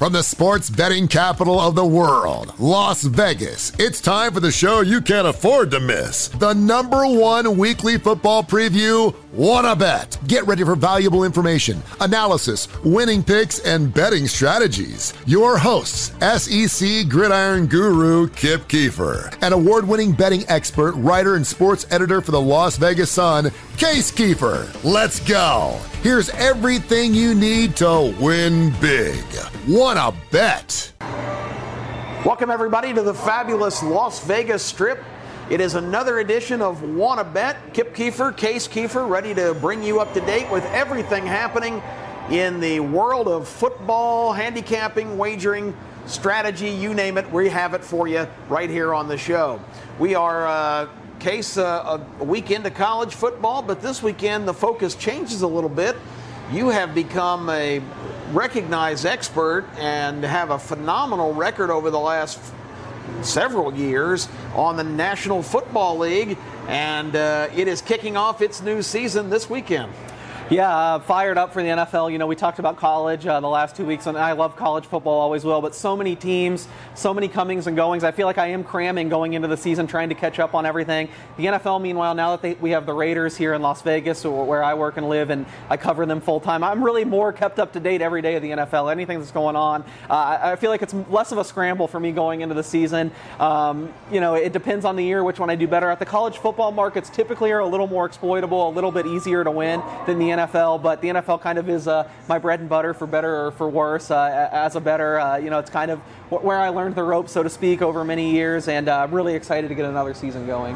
From the sports betting capital of the world, Las Vegas, it's time for the show you can't afford to miss. The #1 weekly football preview, Wanna Bet. Get ready for valuable information, analysis, winning picks, and betting strategies. Your hosts, SEC Gridiron Guru Kip Keefer, and award-winning betting expert, writer, and sports editor for the Las Vegas Sun, Case Keefer. Let's go. Here's everything you need to win big. Wanna Bet. Welcome, everybody, to the fabulous Las Vegas Strip. It is another edition of Wanna Bet. Kip Keefer, Case Keefer, ready to bring you up to date with everything happening in the world of football, handicapping, wagering, strategy, you name it. We have it for you right here on the show. We are, Case, a week into college football, but this weekend the focus changes a little bit. You have become a recognized expert and have a phenomenal record over the last several years on the National Football League, and it is kicking off its new season this weekend. Yeah, fired up for the NFL. You know, we talked about college the last 2 weeks, and I love college football, always will, but so many teams, so many comings and goings. I feel like I am cramming going into the season, trying to catch up on everything. The NFL, meanwhile, now that we have the Raiders here in Las Vegas, where I work and live, and I cover them full time, I'm really more kept up to date every day of the NFL, anything that's going on. I feel like it's less of a scramble for me going into the season. You know, it depends on the year which one I do better at. The college football markets typically are a little more exploitable, a little bit easier to win than the NFL, but the NFL kind of is my bread and butter, for better or for worse. As a bettor, you know, it's kind of where I learned the ropes, so to speak, over many years, and I'm really excited to get another season going.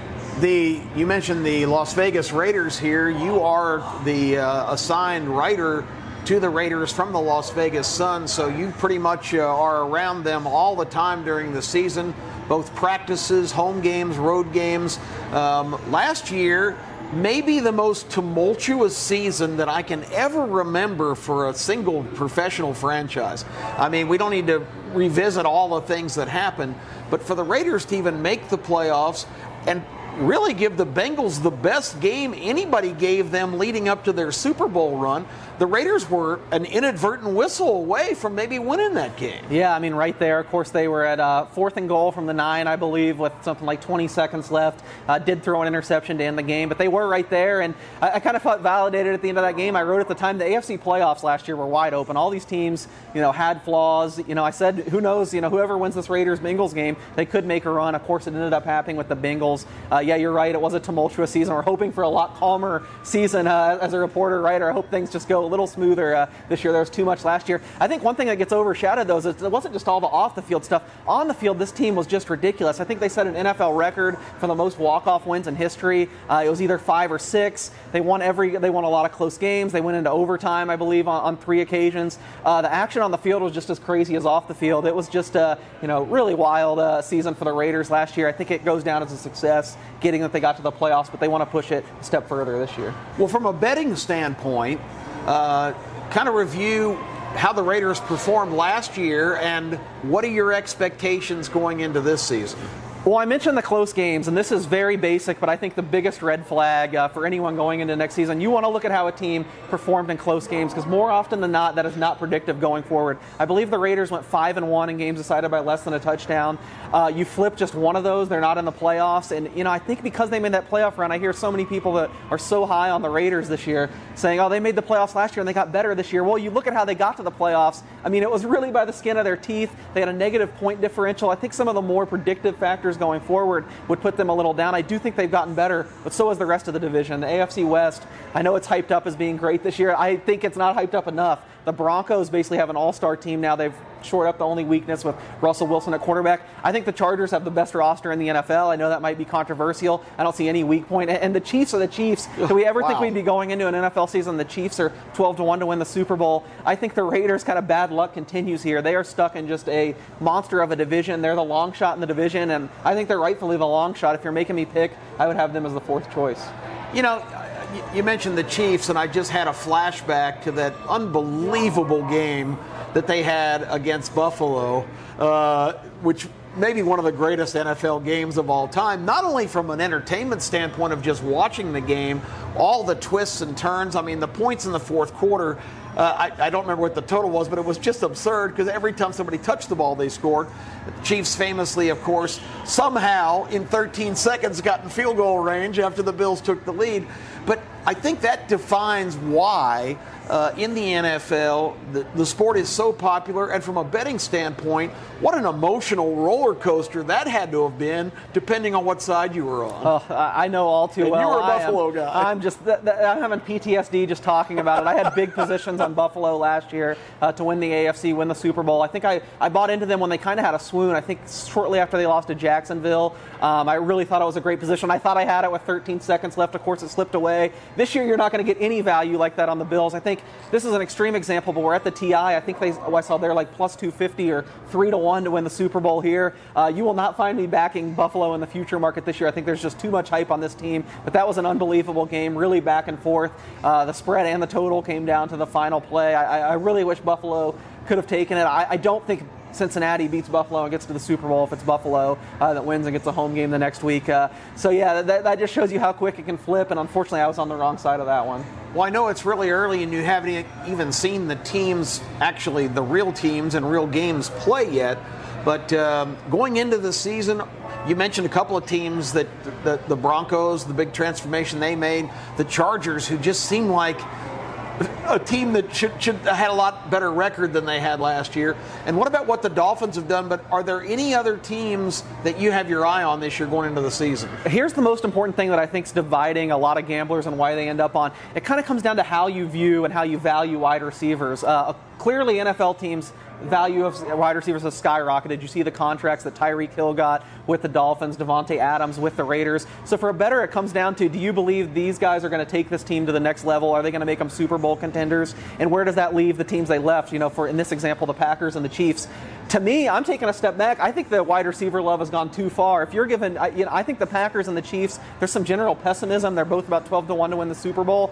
You mentioned the Las Vegas Raiders here. You are the assigned writer to the Raiders from the Las Vegas Sun, so you pretty much are around them all the time during the season, both practices, home games, road games. Last year, maybe the most tumultuous season that I can ever remember for a single professional franchise. I mean, we don't need to revisit all the things that happened, but for the Raiders to even make the playoffs and really give the Bengals the best game anybody gave them leading up to their Super Bowl run, the Raiders were an inadvertent whistle away from maybe winning that game. Yeah, I mean, right there. Of course, they were at 4th and goal from the 9, I believe, with something like 20 seconds left. Did throw an interception to end the game, but they were right there, and I kind of felt validated at the end of that game. I wrote at the time the AFC playoffs last year were wide open. All these teams, you know, had flaws. You know, I said, who knows, you know, whoever wins this Raiders-Bengals game, they could make a run. Of course, it ended up happening with the Bengals. Yeah, you're right. It was a tumultuous season. We're hoping for a lot calmer season as a reporter, writer. I hope things just go a little smoother this year. There was too much last year. I think one thing that gets overshadowed, though, is it wasn't just all the off-the-field stuff. On the field, this team was just ridiculous. I think they set an NFL record for the most walk-off wins in history. It was either 5 or 6. They won a lot of close games. They went into overtime, I believe, on 3 occasions. The action on the field was just as crazy as off the field. It was just a really wild season for the Raiders last year. I think it goes down as a success, getting that they got to the playoffs, but they want to push it a step further this year. Well, from a betting standpoint, kind of review how the Raiders performed last year and what are your expectations going into this season? Well, I mentioned the close games, and this is very basic, but I think the biggest red flag for anyone going into next season, you want to look at how a team performed in close games, because more often than not, that is not predictive going forward. I believe the Raiders went 5-1 in games decided by less than a touchdown. You flip just one of those, they're not in the playoffs, and I think because they made that playoff run, I hear so many people that are so high on the Raiders this year saying, oh, they made the playoffs last year and they got better this year. Well, you look at how they got to the playoffs. I mean, it was really by the skin of their teeth. They had a negative point differential. I think some of the more predictive factors going forward would put them a little down. I do think they've gotten better, but so has the rest of the division. The AFC West, I know it's hyped up as being great this year. I think it's not hyped up enough. The Broncos basically have an all-star team now. They've shored up the only weakness with Russell Wilson at quarterback. I think the Chargers have the best roster in the NFL. I know that might be controversial. I don't see any weak point. And the Chiefs are the Chiefs. Do we ever think we'd be going into an NFL season? The Chiefs are 12-1 to win the Super Bowl. I think the Raiders' kind of bad luck continues here. They are stuck in just a monster of a division. They're the long shot in the division, and I think they're rightfully the long shot. If you're making me pick, I would have them as the 4th choice. You know, you mentioned the Chiefs, and I just had a flashback to that unbelievable game that they had against Buffalo, which may be one of the greatest NFL games of all time, not only from an entertainment standpoint of just watching the game, all the twists and turns. I mean, the points in the fourth quarter, I don't remember what the total was, but it was just absurd because every time somebody touched the ball, they scored. The Chiefs famously, of course, somehow in 13 seconds got in field goal range after the Bills took the lead. But I think that defines why in the NFL the sport is so popular. And from a betting standpoint, what an emotional roller coaster that had to have been, depending on what side you were on. Oh, I know all too and well. You were a Buffalo guy. I'm having PTSD just talking about it. I had big positions on Buffalo last year to win the AFC, win the Super Bowl. I think I bought into them when they kind of had a swoon. I think shortly after they lost to Jacksonville. I really thought it was a great position. I thought I had it with 13 seconds left. Of course, it slipped away. This year, you're not going to get any value like that on the Bills. I think this is an extreme example, but we're at the TI. I think I saw they're like plus 250 or 3-1 to win the Super Bowl here. You will not find me backing Buffalo in the future market this year. I think there's just too much hype on this team. But that was an unbelievable game, really back and forth. The spread and the total came down to the final play. I really wish Buffalo could have taken it. I don't think Cincinnati beats Buffalo and gets to the Super Bowl if it's Buffalo that wins and gets a home game the next week. So, yeah, that just shows you how quick it can flip, and unfortunately I was on the wrong side of that one. Well, I know it's really early and you haven't even seen the teams, actually the real teams and real games play yet, but going into the season, you mentioned a couple of teams that the Broncos, the big transformation they made, the Chargers, who just seem like a team that should have had a lot better record than they had last year. And what about what the Dolphins have done? But are there any other teams that you have your eye on this year going into the season? Here's the most important thing that I think is dividing a lot of gamblers and why they end up on. It kind of comes down to how you view and how you value wide receivers. Clearly, NFL teams' value of wide receivers has skyrocketed. You see the contracts that Tyreek Hill got with the Dolphins, Devontae Adams with the Raiders. So for a bettor, it comes down to, do you believe these guys are going to take this team to the next level? Are they going to make them Super Bowl contenders? And where does that leave the teams they left? For in this example, the Packers and the Chiefs. To me, I'm taking a step back. I think the wide receiver love has gone too far. If you're given, I think the Packers and the Chiefs, there's some general pessimism. They're both about 12-1 to win the Super Bowl.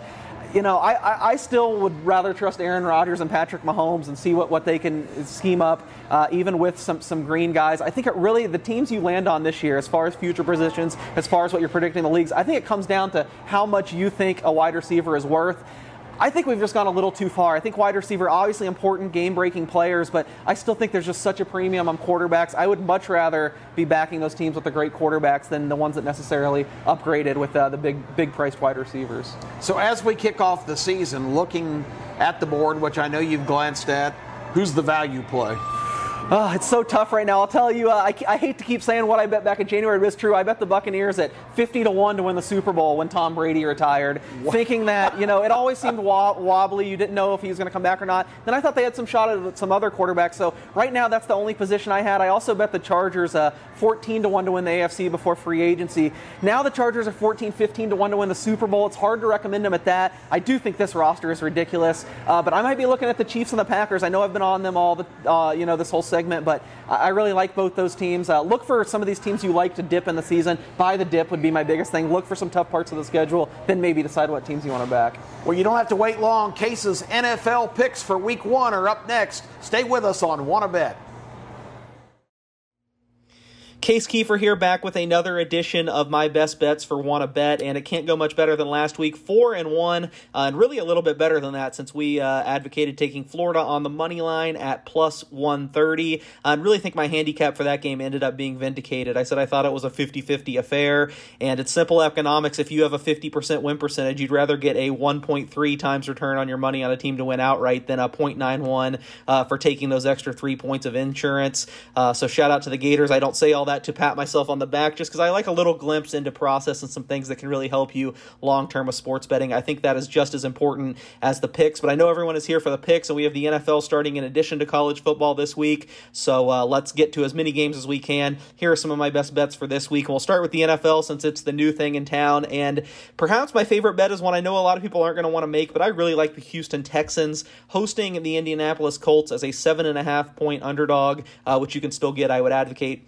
I still would rather trust Aaron Rodgers and Patrick Mahomes and see what they can scheme up, even with some green guys. I think the teams you land on this year, as far as future positions, as far as what you're predicting the leagues, I think it comes down to how much you think a wide receiver is worth. I think we've just gone a little too far. I think wide receiver, obviously important, game-breaking players, but I still think there's just such a premium on quarterbacks. I would much rather be backing those teams with the great quarterbacks than the ones that necessarily upgraded with the big-priced wide receivers. So as we kick off the season, looking at the board, which I know you've glanced at, who's the value play? Oh, it's so tough right now. I'll tell you, I hate to keep saying what I bet back in January, but it's true. I bet the Buccaneers at 50-1 to win the Super Bowl when Tom Brady retired, thinking that, it always seemed wobbly. You didn't know if he was going to come back or not. Then I thought they had some shot at some other quarterbacks. So right now, that's the only position I had. I also bet the Chargers 14-1 to win the AFC before free agency. Now the Chargers are 15-1 to win the Super Bowl. It's hard to recommend them at that. I do think this roster is ridiculous, but I might be looking at the Chiefs and the Packers. I know I've been on them all this whole segment, but I really like both those teams. Look for some of these teams you like to dip in the season. Buy the dip would be my biggest thing. Look for some tough parts of the schedule, then maybe decide what teams you want to back. Well, you don't have to wait long. Case's NFL picks for Week 1 are up next. Stay with us on Wanna Bet. Case Kiefer here, back with another edition of my best bets for Wanna Bet, and it can't go much better than last week, 4-1, and really a little bit better than that since we advocated taking Florida on the money line at plus 130. I really think my handicap for that game ended up being vindicated. I said I thought it was a 50-50 affair, and it's simple economics. If you have a 50% win percentage, you'd rather get a 1.3 times return on your money on a team to win outright than a 0.91 for taking those extra 3 points of insurance. So shout out to the Gators. I don't say all that to pat myself on the back, just because I like a little glimpse into process and some things that can really help you long-term with sports betting. I think that is just as important as the picks, but I know everyone is here for the picks, and we have the NFL starting in addition to college football this week, so let's get to as many games as we can. Here are some of my best bets for this week, and we'll start with the NFL since it's the new thing in town, and perhaps my favorite bet is one I know a lot of people aren't going to want to make, but I really like the Houston Texans hosting the Indianapolis Colts as a 7.5-point underdog, which you can still get. I would advocate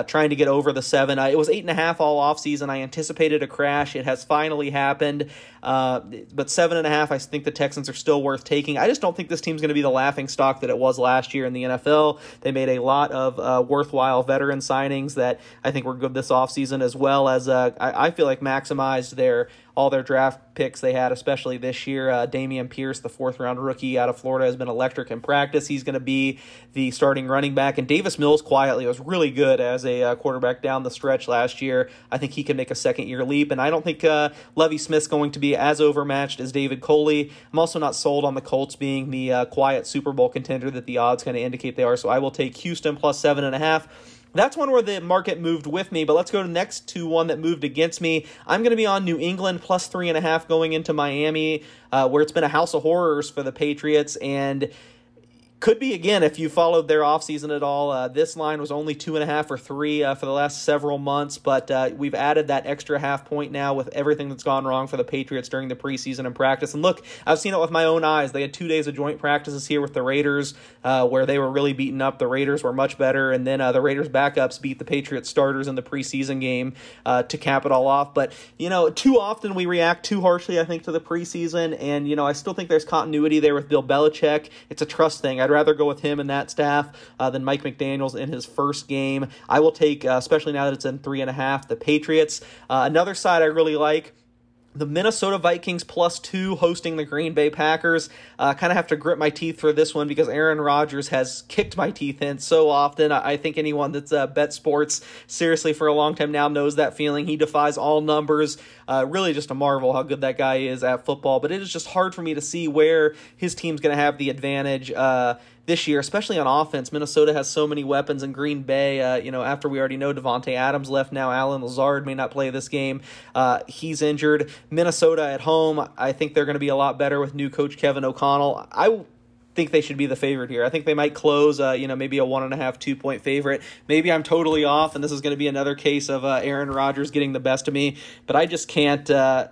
trying to get over the 7. It was 8.5 all offseason. I anticipated a crash. It has finally happened. But 7.5, I think the Texans are still worth taking. I just don't think this team's going to be the laughing stock that it was last year in the NFL. They made a lot of worthwhile veteran signings that I think were good this offseason, as well as I feel like maximized all their draft picks they had, especially this year. Dameon Pierce, the 4th-round rookie out of Florida, has been electric in practice. He's going to be the starting running back. And Davis Mills quietly was really good as a quarterback down the stretch last year. I think he can make a second-year leap. And I don't think Lovie Smith's going to be as overmatched as David Coley. I'm also not sold on the Colts being the quiet Super Bowl contender that the odds kind of indicate they are. So I will take Houston plus 7.5. That's one where the market moved with me, but let's go next to one that moved against me. I'm going to be on New England plus 3.5 going into Miami, where it's been a house of horrors for the Patriots, and could be again if you followed their offseason at all. This line was only 2.5 or 3 for the last several months, but we've added that extra half point now with everything that's gone wrong for the Patriots during the preseason and practice. And look, I've seen it with my own eyes. They had 2 days of joint practices here with the Raiders where they were really beaten up. The Raiders were much better, and then the Raiders backups beat the Patriots starters in the preseason game to cap it all off. But, too often we react too harshly, I think, to the preseason, and, I still think there's continuity there with Bill Belichick. It's a trust thing. I'd rather go with him and that staff than Mike McDaniels in his first game. I will take, especially now that it's in 3.5, the Patriots. Another side I really like, the Minnesota Vikings plus 2 hosting the Green Bay Packers. Kind of have to grit my teeth for this one because Aaron Rodgers has kicked my teeth in so often. I think anyone that's bet sports seriously for a long time now knows that feeling. He defies all numbers. Really just a marvel how good that guy is at football. But it is just hard for me to see where his team's going to have the advantage this year, especially on offense. Minnesota has so many weapons, in Green Bay, after we already know Devontae Adams left now, Alan Lazard may not play this game. He's injured. Minnesota at home, I think they're going to be a lot better with new coach Kevin O'Connell. I think they should be the favorite here. I think they might close, maybe a 1.5, 2-point favorite. Maybe I'm totally off, and this is going to be another case of Aaron Rodgers getting the best of me. But I just can't.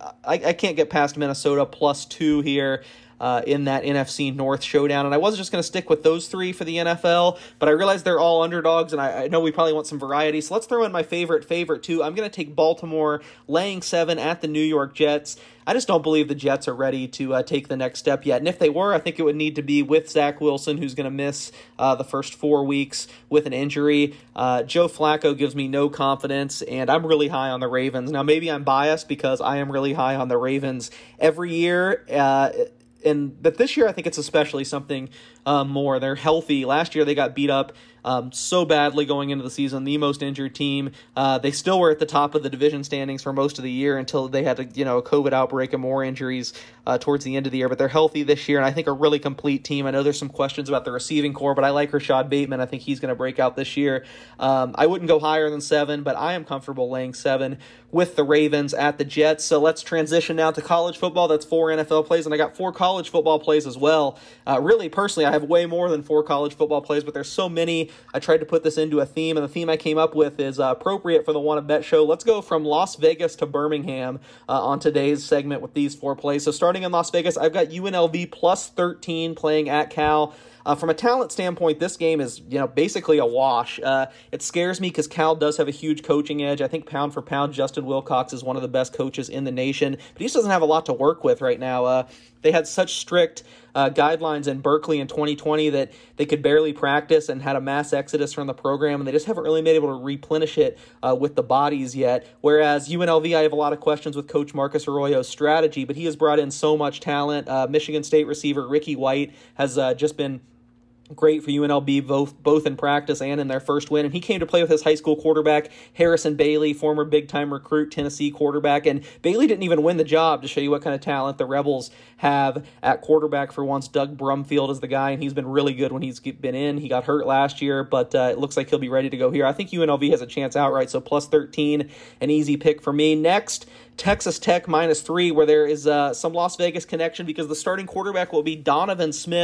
I can't get past Minnesota plus 2 here. In that NFC North showdown. And I wasn't just going to stick with those 3 for the NFL, but I realize they're all underdogs, and I know we probably want some variety. So let's throw in my favorite too. I'm going to take Baltimore laying 7 at the New York Jets. I just don't believe the Jets are ready to take the next step yet. And if they were, I think it would need to be with Zach Wilson, who's going to miss the first 4 weeks with an injury. Joe Flacco gives me no confidence, and I'm really high on the Ravens. Now, maybe I'm biased because I am really high on the Ravens every year. But this year, I think it's especially something more. They're healthy. Last year, they got beat up so badly going into the season, the most injured team. They still were at the top of the division standings for most of the year until they had a COVID outbreak and more injuries towards the end of the year. But they're healthy this year, and I think a really complete team. I know there's some questions about the receiving core, but I like Rashad Bateman. I think he's going to break out this year. I wouldn't go higher than 7, but I am comfortable laying 7 with the Ravens at the Jets. So let's transition now to college football. That's 4 NFL plays, and I got 4 college football plays as well. Really, personally, I have way more than 4 college football plays, but there's so many. I tried to put this into a theme, and the theme I came up with is appropriate for the Wanna Bet show. Let's go from Las Vegas to Birmingham on today's segment with these 4 plays. So starting in Las Vegas, I've got UNLV plus 13 playing at Cal. From a talent standpoint, this game is basically a wash. It scares me because Cal does have a huge coaching edge. I think pound for pound, Justin Wilcox is one of the best coaches in the nation, but he just doesn't have a lot to work with right now. They had such strict guidelines in Berkeley in 2020 that they could barely practice and had a mass exodus from the program, and they just haven't really been able to replenish it with the bodies yet. Whereas UNLV, I have a lot of questions with Coach Marcus Arroyo's strategy, but he has brought in so much talent. Michigan State receiver Ricky White has just been great for UNLV, both in practice and in their first win. And he came to play with his high school quarterback, Harrison Bailey, former big-time recruit, Tennessee quarterback. And Bailey didn't even win the job, to show you what kind of talent the Rebels have at quarterback for once. Doug Brumfield is the guy, and he's been really good when he's been in. He got hurt last year, but it looks like he'll be ready to go here. I think UNLV has a chance outright, so plus 13, an easy pick for me. Next, Texas Tech minus 3, where there is some Las Vegas connection because the starting quarterback will be Donovan Smith,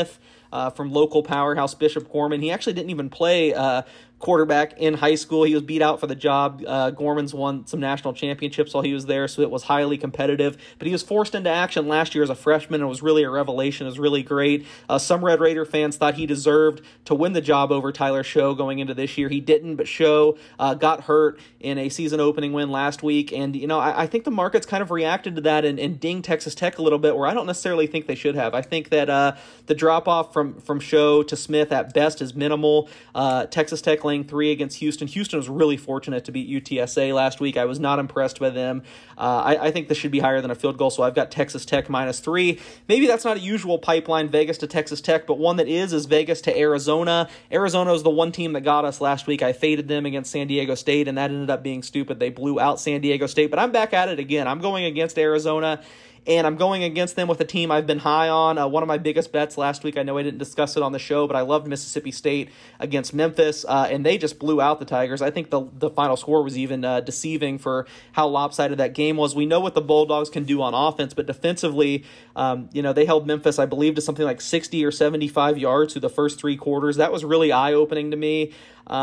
from local powerhouse Bishop Gorman. He actually didn't even play quarterback in high school. He was beat out for the job. Gorman's won some national championships while he was there, so it was highly competitive. But he was forced into action last year as a freshman and was really a revelation. It was really great. Some Red Raider fans thought he deserved to win the job over Tyler Show going into this year. He didn't, but Show got hurt in a season-opening win last week. And, I think the market's kind of reacted to that and dinged Texas Tech a little bit, where I don't necessarily think they should have. I think that the drop-off from Show to Smith at best is minimal. Texas Tech laying 3 against Houston. Houston was really fortunate to beat UTSA last week. I was not impressed by them. I think this should be higher than a field goal, so I've got Texas Tech -3. Maybe that's not a usual pipeline, Vegas to Texas Tech, but one that is Vegas to Arizona. Arizona is the one team that got us last week. I faded them against San Diego State, and that ended up being stupid. They blew out San Diego State, but I'm back at it again. I'm going against Arizona, and I'm going against them with a team I've been high on. One of my biggest bets last week, I know I didn't discuss it on the show, but I loved Mississippi State against Memphis, and they just blew out the Tigers. I think the final score was even deceiving for how lopsided that game was. We know what the Bulldogs can do on offense, but defensively, they held Memphis, I believe, to something like 60 or 75 yards through the first 3 quarters. That was really eye-opening to me.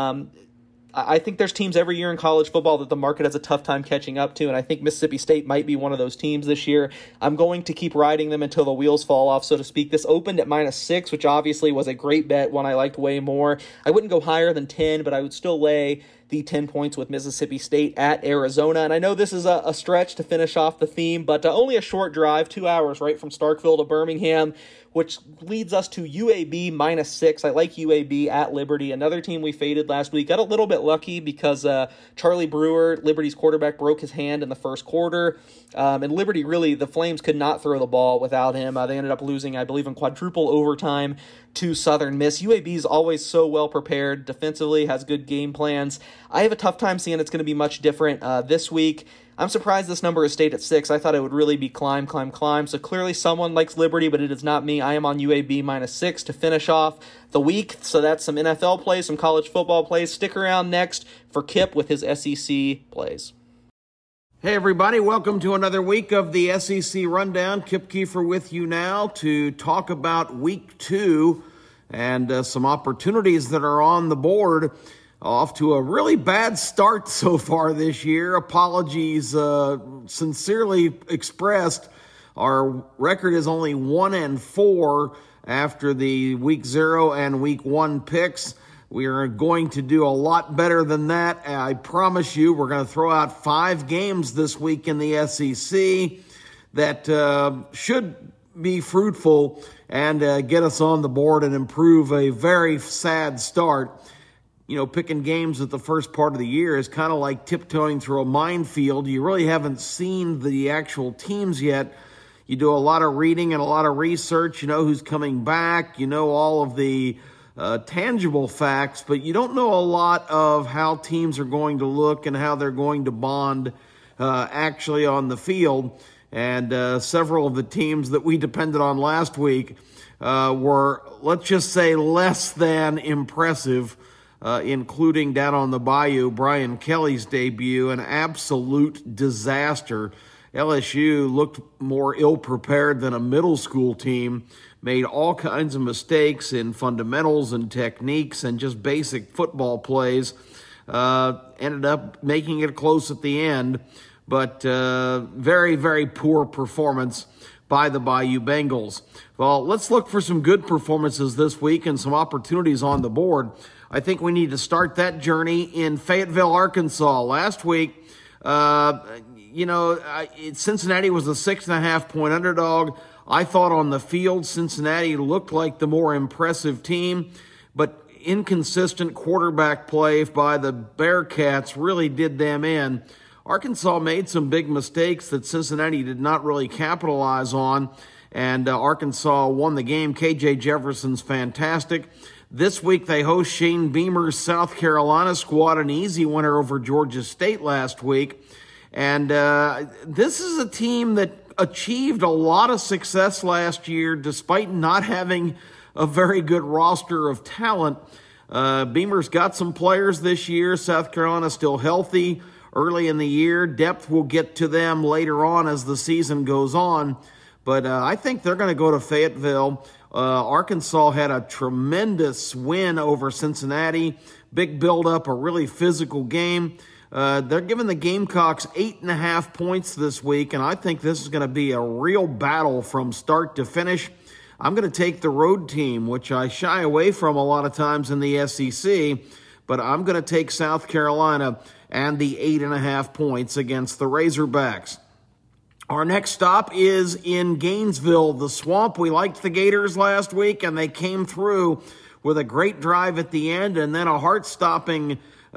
I think there's teams every year in college football that the market has a tough time catching up to, and I think Mississippi State might be one of those teams this year. I'm going to keep riding them until the wheels fall off, so to speak. This opened at -6, which obviously was a great bet, one I liked way more. I wouldn't go higher than 10, but I would still lay the 10 points with Mississippi State at Arizona. And I know this is a stretch to finish off the theme, but only a short drive, 2 hours, right, from Starkville to Birmingham, which leads us to UAB -6. I like UAB at Liberty, another team we faded last week. Got a little bit lucky because Charlie Brewer, Liberty's quarterback, broke his hand in the first quarter. And Liberty, really, the Flames could not throw the ball without him. They ended up losing, I believe, in quadruple overtime to Southern Miss. UAB is always so well prepared defensively, has good game plans. I have a tough time seeing it's going to be much different this week. I'm surprised this number is stayed at 6. I thought it would really be climb. So clearly someone likes Liberty, but it is not me. I am on UAB -6 to finish off the week. So that's some NFL plays, some college football plays. Stick around next for Kip with his SEC plays. Hey everybody, welcome to another week of the SEC Rundown. Kip Kiefer with you now to talk about week 2 and some opportunities that are on the board. Off to a really bad start so far this year. Apologies sincerely expressed. Our record is only 1-4 after the week 0 and week 1 picks. We are going to do a lot better than that. I promise you, we're going to throw out 5 games this week in the SEC that should be fruitful and get us on the board and improve a very sad start. Picking games at the first part of the year is kind of like tiptoeing through a minefield. You really haven't seen the actual teams yet. You do a lot of reading and a lot of research. You know who's coming back. You know all of the tangible facts, but you don't know a lot of how teams are going to look and how they're going to bond actually on the field. And several of the teams that we depended on last week were, let's just say, less than impressive. Including down on the Bayou, Brian Kelly's debut, an absolute disaster. LSU looked more ill-prepared than a middle school team, made all kinds of mistakes in fundamentals and techniques and just basic football plays, ended up making it close at the end, but very, very poor performance by the Bayou Bengals. Well, let's look for some good performances this week and some opportunities on the board. I think we need to start that journey in Fayetteville, Arkansas. Last week, Cincinnati was a 6.5-point underdog. I thought on the field, Cincinnati looked like the more impressive team, but inconsistent quarterback play by the Bearcats really did them in. Arkansas made some big mistakes that Cincinnati did not really capitalize on, and Arkansas won the game. KJ Jefferson's fantastic. This week, they host Shane Beamer's South Carolina squad, an easy winner over Georgia State last week. And this is a team that achieved a lot of success last year despite not having a very good roster of talent. Beamer's got some players this year. South Carolina still healthy early in the year. Depth will get to them later on as the season goes on. But I think they're going to go to Fayetteville Arkansas had a tremendous win over Cincinnati. Big build-up, a really physical game. They're giving the Gamecocks 8.5 points this week, and I think this is going to be a real battle from start to finish. I'm going to take the road team, which I shy away from a lot of times in the SEC, but I'm going to take South Carolina and the 8.5 points against the Razorbacks. Our next stop is in Gainesville, the Swamp. We liked the Gators last week, and they came through with a great drive at the end and then a heart-stopping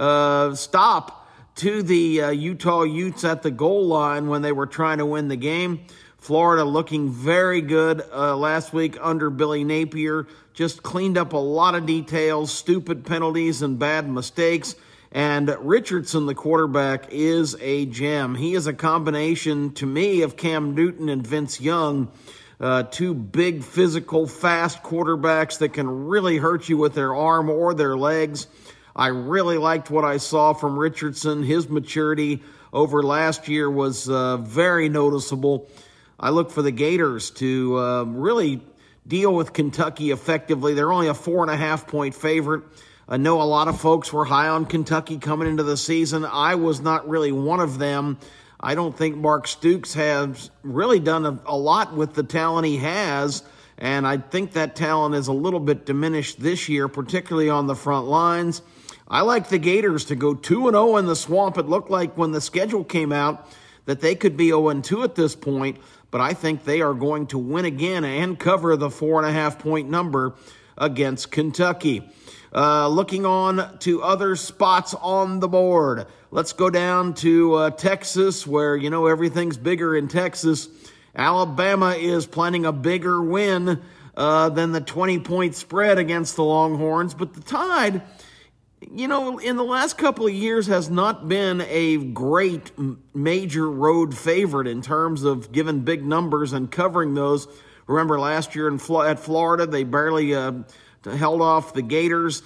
stop to the Utah Utes at the goal line when they were trying to win the game. Florida looking very good last week under Billy Napier. Just cleaned up a lot of details, stupid penalties and bad mistakes. And Richardson, the quarterback, is a gem. He is a combination, to me, of Cam Newton and Vince Young. Two big, physical, fast quarterbacks that can really hurt you with their arm or their legs. I really liked what I saw from Richardson. His maturity over last year was very noticeable. I look for the Gators to really deal with Kentucky effectively. They're only a 4.5-point favorite. I know a lot of folks were high on Kentucky coming into the season. I was not really one of them. I don't think Mark Stoops has really done a lot with the talent he has, and I think that talent is a little bit diminished this year, particularly on the front lines. I like the Gators to go 2-0 in the Swamp. It looked like when the schedule came out that they could be 0-2 at this point, but I think they are going to win again and cover the 4.5-point number against Kentucky. Looking on to other spots on the board. Let's go down to Texas, where, everything's bigger in Texas. Alabama is planning a bigger win than the 20-point spread against the Longhorns. But the Tide, in the last couple of years has not been a great major road favorite in terms of giving big numbers and covering those. Remember last year at Florida, they barely held off the Gators.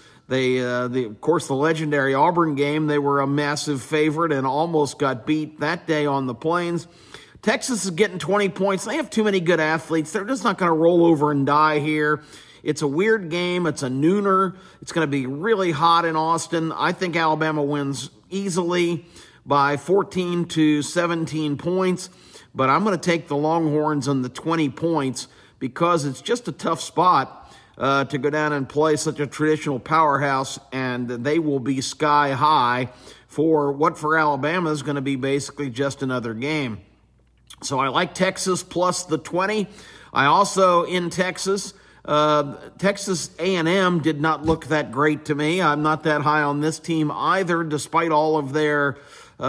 Of course, the legendary Auburn game, they were a massive favorite and almost got beat that day on the Plains. Texas is getting 20 points. They have too many good athletes. They're just not going to roll over and die here. It's a weird game. It's a nooner. It's going to be really hot in Austin. I think Alabama wins easily by 14 to 17 points, but I'm going to take the Longhorns on the 20 points because it's just a tough spot to go down and play such a traditional powerhouse, and they will be sky high for what for Alabama is going to be basically just another game. So I like Texas plus the 20. I also, in Texas A&M did not look that great to me. I'm not that high on this team either, despite all of their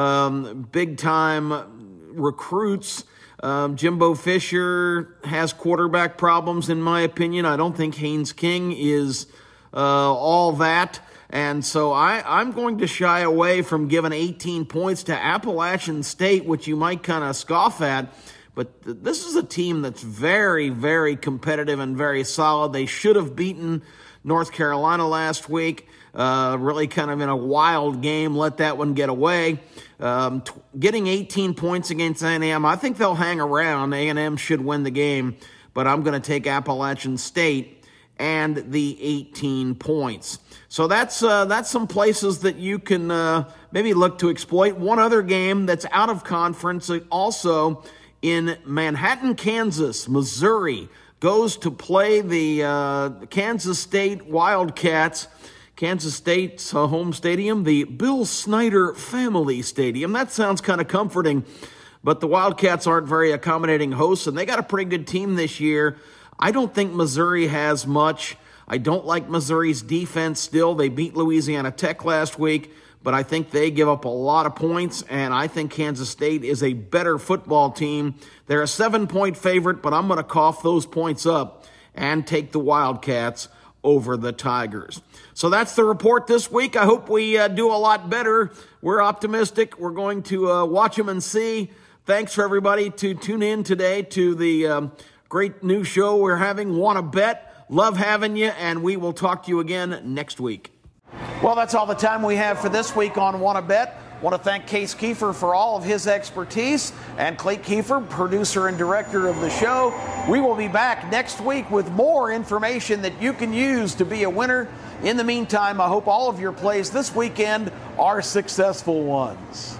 big-time recruits. Jimbo Fisher has quarterback problems, in my opinion. I don't think Haynes King is all that. And so I'm going to shy away from giving 18 points to Appalachian State, which you might kind of scoff at. But this is a team that's very, very competitive and very solid. They should have beaten North Carolina last week. Really kind of in a wild game, let that one get away. Getting 18 points against A&M, I think they'll hang around. A&M should win the game, but I'm going to take Appalachian State and the 18 points. So that's some places that you can maybe look to exploit. One other game that's out of conference, also in Manhattan, Kansas, Missouri goes to play the Kansas State Wildcats. Kansas State's home stadium, the Bill Snyder Family Stadium. That sounds kind of comforting, but the Wildcats aren't very accommodating hosts, and they got a pretty good team this year. I don't think Missouri has much. I don't like Missouri's defense still. They beat Louisiana Tech last week, but I think they give up a lot of points, and I think Kansas State is a better football team. They're a 7-point favorite, but I'm going to cough those points up and take the Wildcats over the Tigers. So that's the report this week. I hope we do a lot better. We're optimistic. We're going to watch them and see. Thanks for everybody to tune in today to the great new show we're having, Wanna Bet. Love having you, and we will talk to you again next week. Well, that's all the time we have for this week on Wanna Bet. Want to thank Case Kiefer for all of his expertise, and Clay Kiefer, producer and director of the show. We will be back next week with more information that you can use to be a winner. In the meantime, I hope all of your plays this weekend are successful ones.